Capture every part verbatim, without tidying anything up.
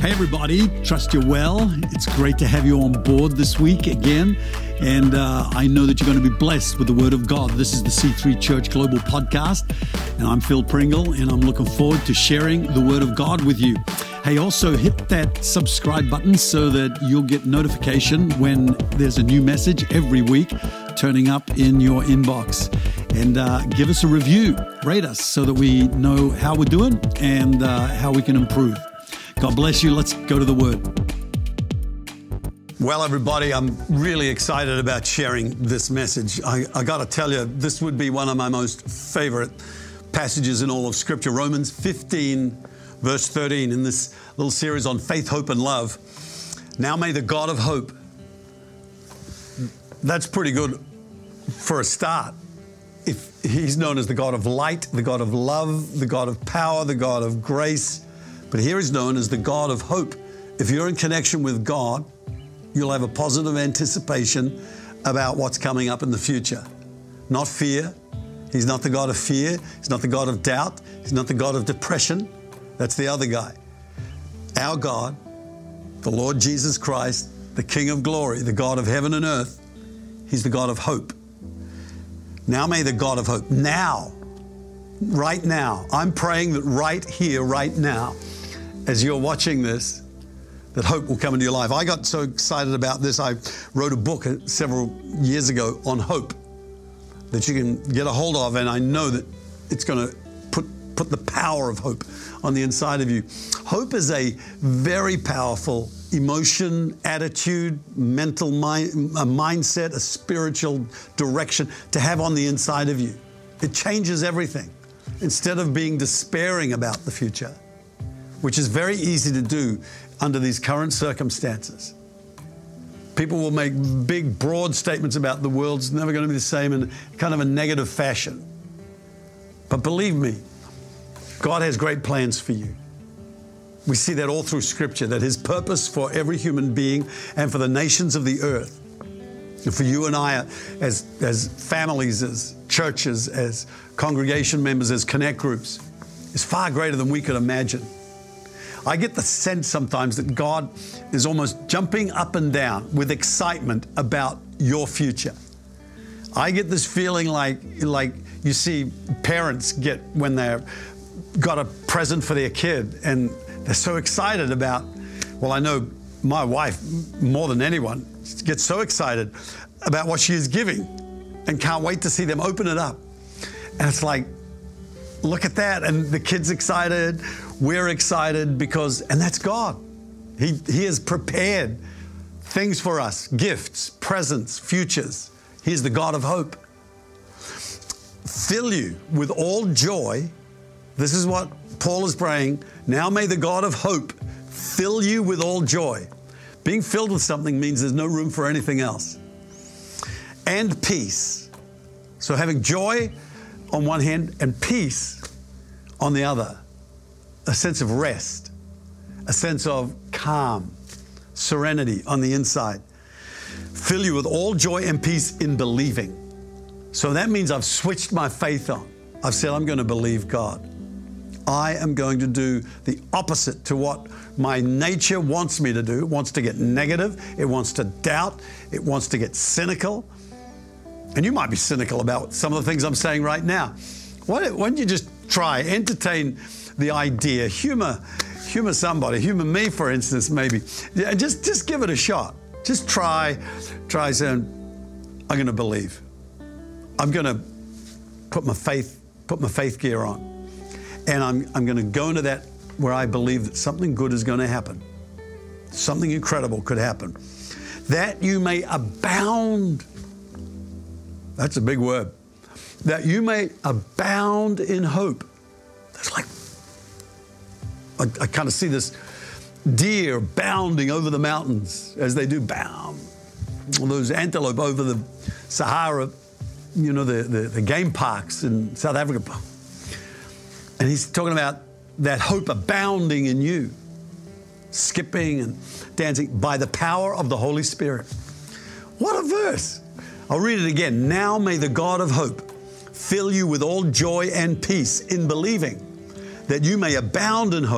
Hey everybody, trust you're well. It's great to have you on board this week again. And uh, I know that you're going to be blessed with the Word of God. This is the C three Church Global Podcast. And I'm Phil Pringle, and I'm looking forward to sharing the Word of God with you. Hey, also hit that subscribe button so that you'll get notification when there's a new message every week turning up in your inbox. And uh, give us a review, rate us so that we know how we're doing and uh, how we can improve. God bless you. Let's go to the Word. Well, everybody, I'm really excited about sharing this message. I, I got to tell you, this would be one of my most favorite passages in all of Scripture. Romans fifteen, verse thirteen, in this little series on faith, hope, and love. Now may the God of hope. That's pretty good for a start. If he's known as the God of light, the God of love, the God of power, the God of grace. But here he's known as the God of hope. If you're in connection with God, you'll have a positive anticipation about what's coming up in the future. Not fear. He's not the God of fear. He's not the God of doubt. He's not the God of depression. That's the other guy. Our God, the Lord Jesus Christ, the King of glory, the God of heaven and earth, he's the God of hope. Now may the God of hope, now, right now, I'm praying that right here, right now, as you're watching this, that hope will come into your life. I got so excited about this, I wrote a book several years ago on hope that you can get a hold of, and I know that it's going to put, put the power of hope on the inside of you. Hope is a very powerful emotion, attitude, mental mind, a mindset, a spiritual direction to have on the inside of you. It changes everything. Instead of being despairing about the future, which is very easy to do under these current circumstances. People will make big, broad statements about the world's never going to be the same in kind of a negative fashion. But believe me, God has great plans for you. We see that all through Scripture, that His purpose for every human being and for the nations of the earth, and for you and I as, as families, as churches, as congregation members, as connect groups, is far greater than we could imagine. I get the sense sometimes that God is almost jumping up and down with excitement about your future. I get this feeling like, like you see parents get when they've got a present for their kid and they're so excited about, well, I know my wife, more than anyone, gets so excited about what she is giving and can't wait to see them open it up. And it's like, look at that. And the kid's excited. We're excited because, and that's God. He, he has prepared things for us, gifts, presents, futures. He's the God of hope. Fill you with all joy. This is what Paul is praying. Now may the God of hope fill you with all joy. Being filled with something means there's no room for anything else. And peace. So having joy on one hand and peace on the other. A sense of rest, a sense of calm, serenity on the inside. Fill you with all joy and peace in believing. So that means I've switched my faith on. I've said I'm going to believe God. I am going to do the opposite to what my nature wants me to do. It wants to get negative. It wants to doubt. It wants to get cynical. And you might be cynical about some of the things I'm saying right now. Why, why don't you just try, entertain the idea, humor, humor somebody, humor me, for instance, maybe. Yeah, just, just give it a shot. Just try, try saying, I'm going to believe. I'm going to put my faith, put my faith gear on. And I'm, I'm going to go into that where I believe that something good is going to happen. Something incredible could happen. That you may abound. That's a big word. That you may abound in hope. That's like, I, I kind of see this deer bounding over the mountains as they do bound. Or those antelope over the Sahara, you know, the, the, the game parks in South Africa. And he's talking about that hope abounding in you, skipping and dancing by the power of the Holy Spirit. What a verse. I'll read it again. Now may the God of hope fill you with all joy and peace in believing, that you may abound in hope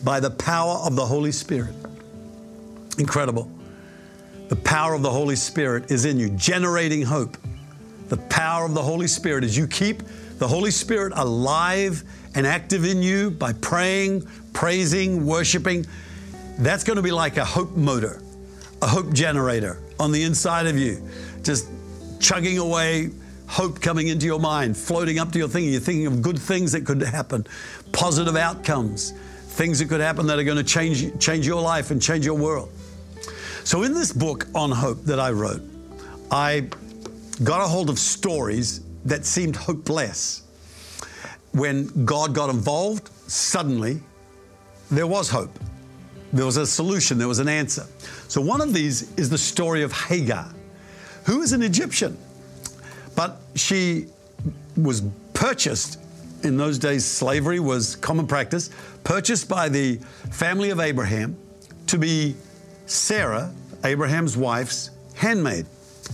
by the power of the Holy Spirit. Incredible. The power of the Holy Spirit is in you, generating hope. The power of the Holy Spirit is you keep the Holy Spirit alive and active in you by praying, praising, worshiping. That's going to be like a hope motor, a hope generator on the inside of you, just chugging away, hope coming into your mind, floating up to your thinking. You're thinking of good things that could happen, positive outcomes, things that could happen that are going to change, change your life and change your world. So in this book on hope that I wrote, I got a hold of stories that seemed hopeless. When God got involved, suddenly there was hope. There was a solution, there was an answer. So one of these is the story of Hagar, who is an Egyptian, but she was purchased. In those days, slavery was common practice, purchased by the family of Abraham to be Sarah, Abraham's wife's handmaid.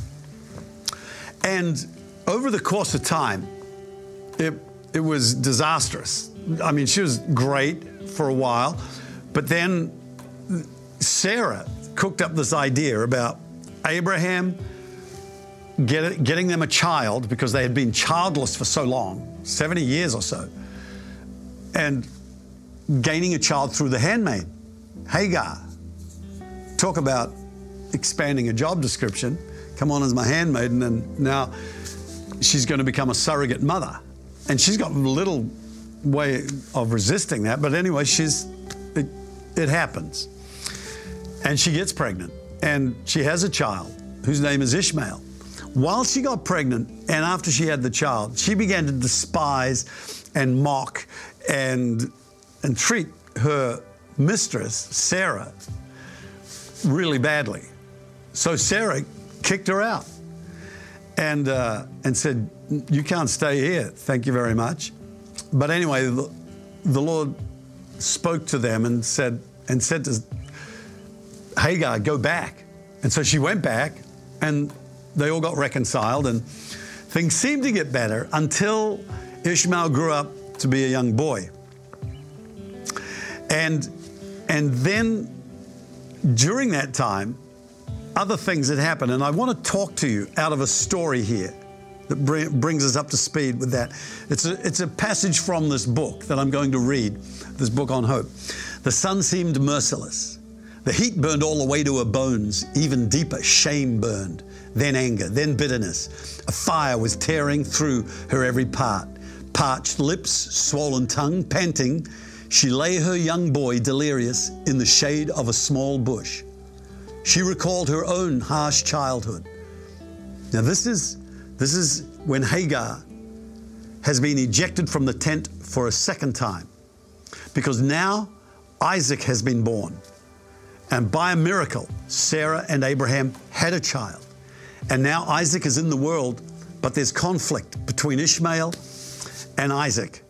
And over the course of time, it, it was disastrous. I mean, she was great for a while, but then Sarah cooked up this idea about Abraham get, getting them a child because they had been childless for so long, seventy years or so, and gaining a child through the handmaid, Hagar. Talk about expanding a job description. Come on as my handmaid, and then now she's going to become a surrogate mother. And she's got little way of resisting that, but anyway, she's it, it happens. And she gets pregnant, and she has a child whose name is Ishmael. While she got pregnant, and after she had the child, she began to despise and mock and, and treat her mistress, Sarah, really badly. So Sarah kicked her out and, uh, and said, "You can't stay here, thank you very much." But anyway, the, the Lord spoke to them and said, and said to Hagar, "Go back." And so she went back, and they all got reconciled, and things seemed to get better until Ishmael grew up to be a young boy. And, and then during that time, other things had happened, and I want to talk to you out of a story here that br- brings us up to speed with that. It's a, it's a passage from this book that I'm going to read, this book on hope. "The sun seemed merciless. The heat burned all the way to her bones. Even deeper, shame burned, then anger, then bitterness. A fire was tearing through her every part. Parched lips, swollen tongue, panting, she lay her young boy delirious in the shade of a small bush. She recalled her own harsh childhood." Now this is, this is when Hagar has been ejected from the tent for a second time, because now Isaac has been born. And by a miracle, Sarah and Abraham had a child. And now Isaac is in the world, but there's conflict between Ishmael and Isaac,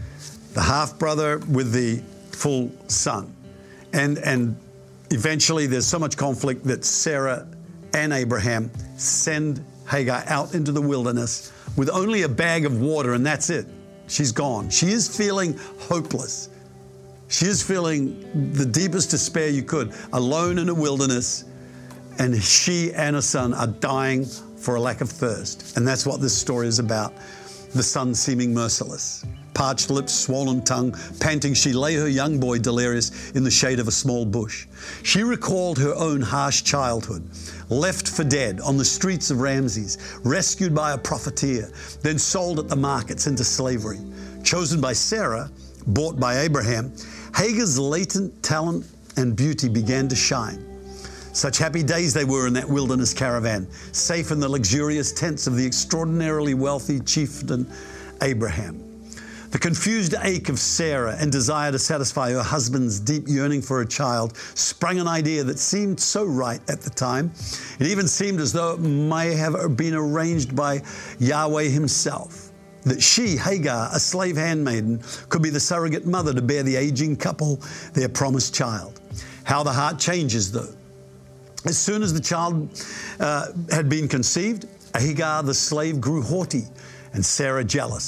the half-brother with the full son. And, and eventually there's so much conflict that Sarah and Abraham send Hagar out into the wilderness with only a bag of water, and that's it. She's gone. She is feeling hopeless. She is feeling the deepest despair you could, alone in a wilderness, and she and her son are dying for a lack of thirst. And that's what this story is about. The sun seeming merciless. Parched lips, swollen tongue, panting, she lay her young boy delirious in the shade of a small bush. She recalled her own harsh childhood, left for dead on the streets of Ramses, rescued by a profiteer, then sold at the markets into slavery. Chosen by Sarah, bought by Abraham, Hagar's latent talent and beauty began to shine. Such happy days they were in that wilderness caravan, safe in the luxurious tents of the extraordinarily wealthy chieftain Abraham. The confused ache of Sarah and desire to satisfy her husband's deep yearning for a child sprung an idea that seemed so right at the time. It even seemed as though it may have been arranged by Yahweh himself, that she, Hagar, a slave handmaiden, could be the surrogate mother to bear the aging couple their promised child. How the heart changes, though. As soon as the child uh, had been conceived, Hagar, the slave, grew haughty and Sarah jealous.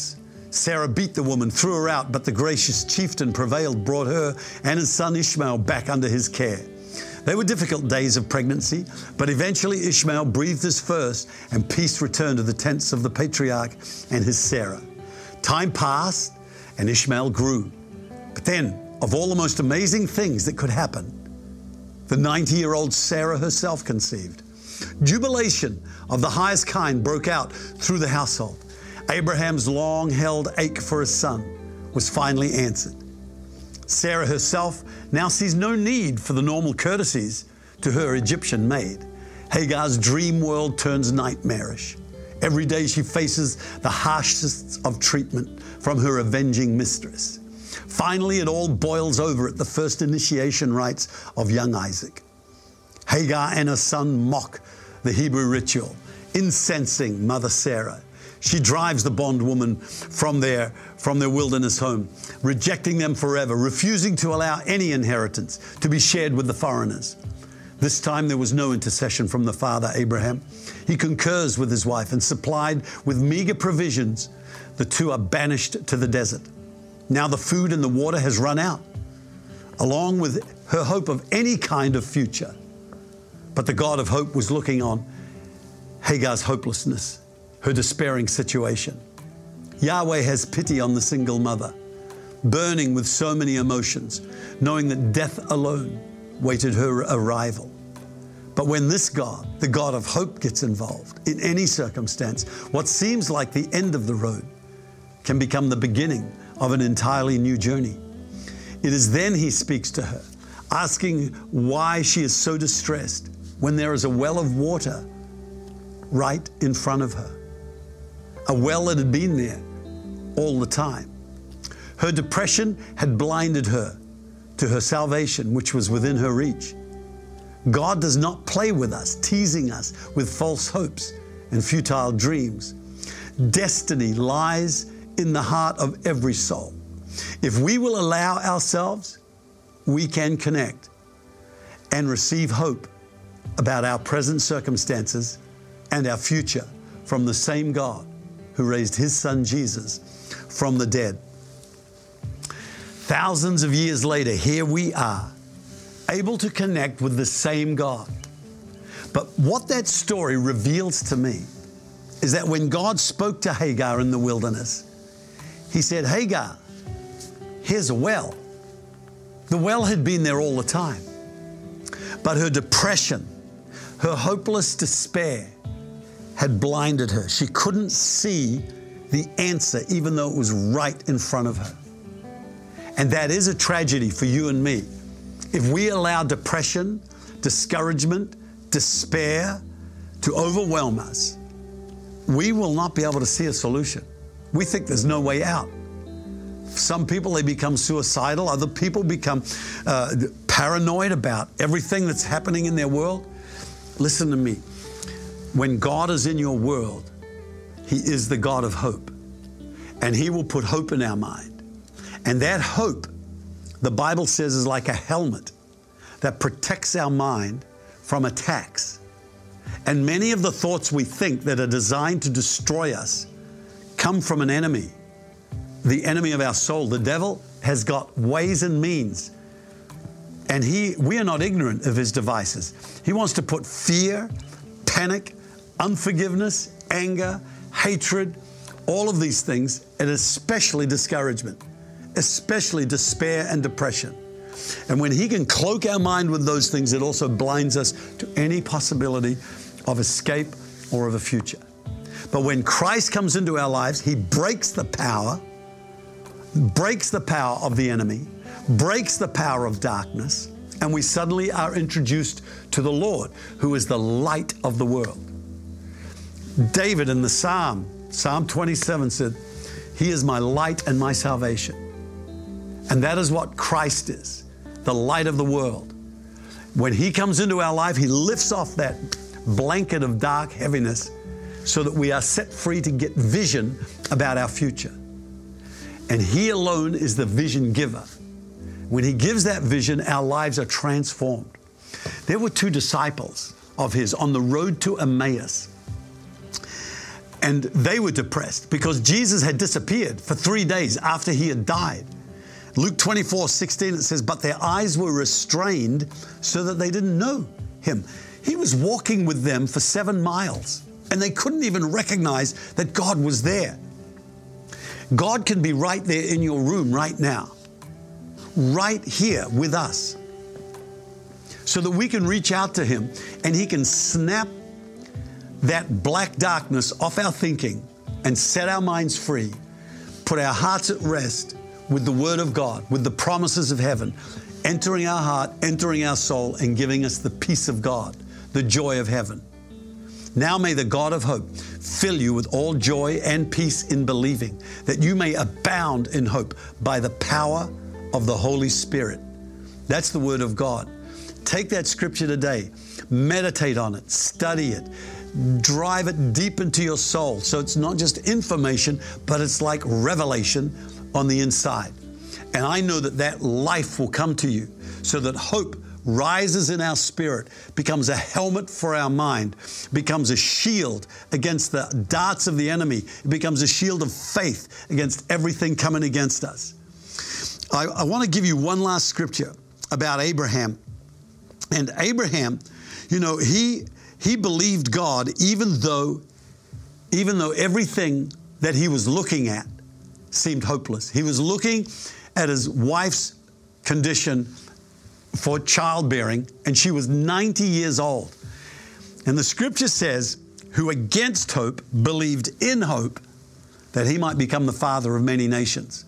Sarah beat the woman, threw her out, but the gracious chieftain prevailed, brought her and his son Ishmael back under his care. They were difficult days of pregnancy, but eventually Ishmael breathed his first, and peace returned to the tents of the patriarch and his Sarah. Time passed, and Ishmael grew. But then, of all the most amazing things that could happen, the ninety-year-old Sarah herself conceived. Jubilation of the highest kind broke out through the household. Abraham's long-held ache for a son was finally answered. Sarah herself now sees no need for the normal courtesies to her Egyptian maid. Hagar's dream world turns nightmarish. Every day she faces the harshest of treatment from her avenging mistress. Finally, it all boils over at the first initiation rites of young Isaac. Hagar and her son mock the Hebrew ritual, incensing Mother Sarah. She drives the bondwoman from their, from their wilderness home, rejecting them forever, refusing to allow any inheritance to be shared with the foreigners. This time there was no intercession from the father Abraham. He concurs with his wife, and supplied with meager provisions, the two are banished to the desert. Now the food and the water has run out, along with her hope of any kind of future. But the God of hope was looking on Hagar's hopelessness, her despairing situation. Yahweh has pity on the single mother, burning with so many emotions, knowing that death alone waited her arrival. But when this God, the God of hope, gets involved in any circumstance, what seems like the end of the road can become the beginning of an entirely new journey. It is then he speaks to her, asking why she is so distressed when there is a well of water right in front of her. A well that had been there all the time. Her depression had blinded her to her salvation, which was within her reach. God does not play with us, teasing us with false hopes and futile dreams. Destiny lies in the heart of every soul. If we will allow ourselves, we can connect and receive hope about our present circumstances and our future from the same God who raised his son Jesus from the dead. Thousands of years later, here we are, able to connect with the same God. But what that story reveals to me is that when God spoke to Hagar in the wilderness, he said, Hagar, here's a well. The well had been there all the time, but her depression, her hopeless despair had blinded her. She couldn't see the answer, even though it was right in front of her. And that is a tragedy for you and me. If we allow depression, discouragement, despair to overwhelm us, we will not be able to see a solution. We think there's no way out. Some people, they become suicidal. Other people become uh, paranoid about everything that's happening in their world. Listen to me. When God is in your world, he is the God of hope. And he will put hope in our mind. And that hope, the Bible says, is like a helmet that protects our mind from attacks. And many of the thoughts we think that are designed to destroy us come from an enemy, the enemy of our soul. The devil has got ways and means, and he, we are not ignorant of his devices. He wants to put fear, panic, unforgiveness, anger, hatred, all of these things, and especially discouragement, especially despair and depression. And when he can cloak our mind with those things, it also blinds us to any possibility of escape or of a future. But when Christ comes into our lives, he breaks the power, breaks the power of the enemy, breaks the power of darkness, and we suddenly are introduced to the Lord, who is the light of the world. David in the Psalm, Psalm twenty-seven said, he is my light and my salvation. And that is what Christ is, the light of the world. When he comes into our life, he lifts off that blanket of dark heaviness so that we are set free to get vision about our future. And he alone is the vision giver. When he gives that vision, our lives are transformed. There were two disciples of his on the road to Emmaus. And they were depressed because Jesus had disappeared for three days after he had died. Luke twenty-four sixteen, it says, but their eyes were restrained so that they didn't know him. He was walking with them for seven miles and they couldn't even recognize that God was there. God can be right there in your room right now, right here with us, so that we can reach out to him and he can snap that black darkness off our thinking and set our minds free, put our hearts at rest with the Word of God, with the promises of heaven, entering our heart, entering our soul, and giving us the peace of God, the joy of heaven. Now may the God of hope fill you with all joy and peace in believing, that you may abound in hope by the power of the Holy Spirit. That's the Word of God. Take that scripture today, meditate on it, study it, drive it deep into your soul. So it's not just information, but it's like revelation on the inside. And I know that that life will come to you so that hope rises in our spirit, becomes a helmet for our mind, becomes a shield against the darts of the enemy. It becomes a shield of faith against everything coming against us. I, I want to give you one last scripture about Abraham. And Abraham, you know, he he believed God even though, even though everything that he was looking at seemed hopeless. He was looking at his wife's condition for childbearing, and she was ninety years old. And the scripture says, who against hope believed in hope that he might become the father of many nations.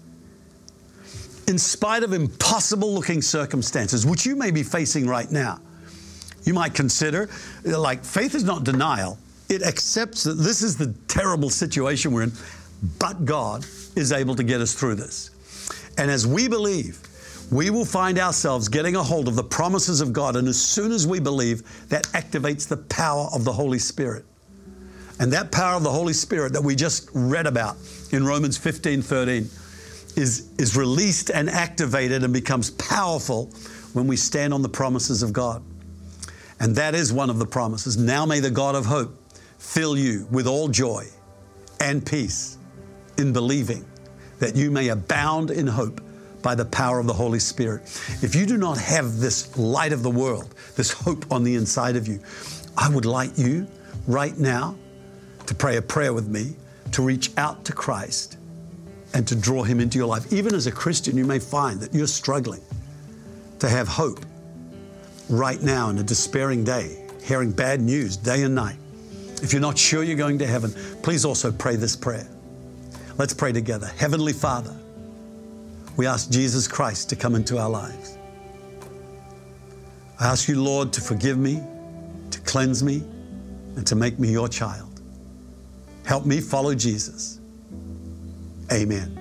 In spite of impossible looking circumstances, which you may be facing right now, you might consider, like, faith is not denial. It accepts that this is the terrible situation we're in, but God is able to get us through this. And as we believe, we will find ourselves getting a hold of the promises of God. And as soon as we believe, that activates the power of the Holy Spirit. And that power of the Holy Spirit that we just read about in Romans fifteen thirteen is, is released and activated and becomes powerful when we stand on the promises of God. And that is one of the promises. Now may the God of hope fill you with all joy and peace in believing, that you may abound in hope by the power of the Holy Spirit. If you do not have this light of the world, this hope on the inside of you, I would like you right now to pray a prayer with me, to reach out to Christ and to draw him into your life. Even as a Christian, you may find that you're struggling to have hope right now in a despairing day, hearing bad news day and night. If you're not sure you're going to heaven, please also pray this prayer. Let's pray together. Heavenly Father, we ask Jesus Christ to come into our lives. I ask you, Lord, to forgive me, to cleanse me, and to make me your child. Help me follow Jesus. Amen.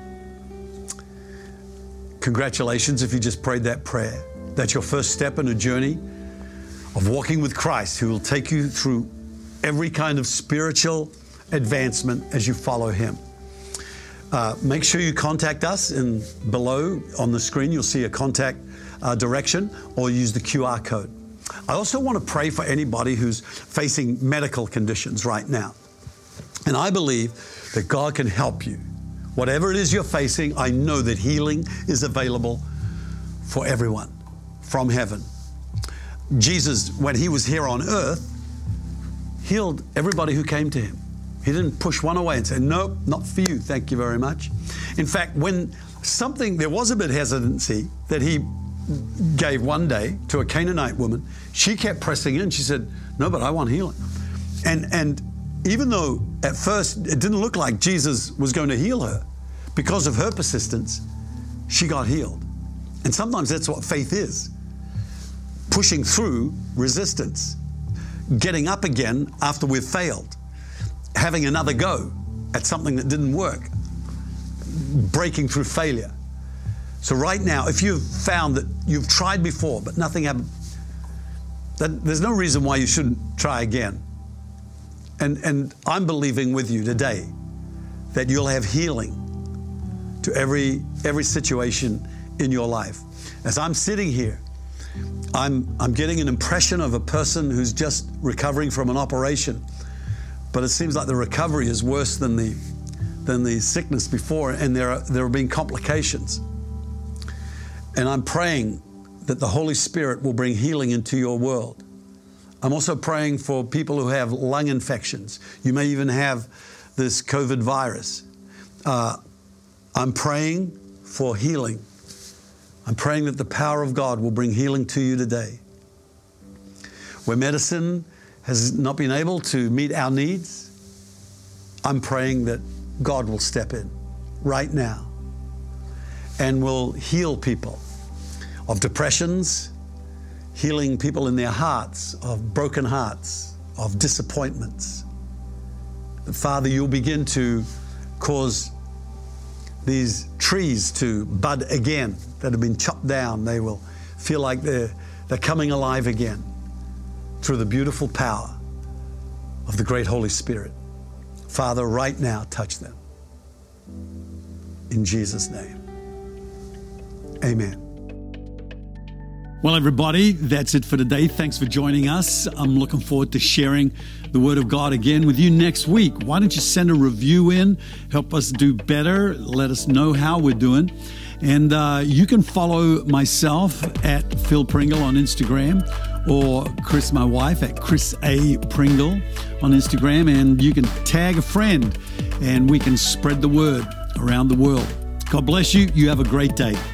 Congratulations if you just prayed that prayer. That's your first step in a journey of walking with Christ, who will take you through every kind of spiritual advancement as you follow him. Uh, make sure you contact us, and below on the screen you'll see a contact uh, direction, or use the Q R code. I also want to pray for anybody who's facing medical conditions right now. And I believe that God can help you. Whatever it is you're facing, I know that healing is available for everyone from heaven. Jesus, when he was here on earth, healed everybody who came to him. He didn't push one away and say, nope, not for you, thank you very much. In fact, when something, there was a bit of hesitancy that he gave one day to a Canaanite woman, she kept pressing in. She said, no, but I want healing. And, and even though at first it didn't look like Jesus was going to heal her, because of her persistence, she got healed. And sometimes that's what faith is. Pushing through resistance, getting up again after we've failed, having another go at something that didn't work, breaking through failure. So right now, if you've found that you've tried before, but nothing happened, then there's no reason why you shouldn't try again. And, and I'm believing with you today that you'll have healing to every, every situation in your life. As I'm sitting here, I'm, I'm getting an impression of a person who's just recovering from an operation but it seems like the recovery is worse than the than the sickness before, and there are there have been complications. And I'm praying that the Holy Spirit will bring healing into your world. I'm also praying for people who have lung infections. You may even have this COVID virus. Uh, I'm praying for healing. I'm praying that the power of God will bring healing to you today. Where medicine has not been able to meet our needs, I'm praying that God will step in right now and will heal people of depressions, healing people in their hearts, of broken hearts, of disappointments. Father, you'll begin to cause these trees to bud again that have been chopped down. They will feel like they're, they're coming alive again through the beautiful power of the great Holy Spirit. Father, right now, touch them. In Jesus' name, amen. Well, everybody, that's it for today. Thanks for joining us. I'm looking forward to sharing the Word of God again with you next week. Why don't you send a review in, help us do better, let us know how we're doing. And uh, you can follow myself at Phil Pringle on Instagram, or Chris, my wife, at Chris A. Pringle on Instagram. And you can tag a friend and we can spread the word around the world. God bless you. You have a great day.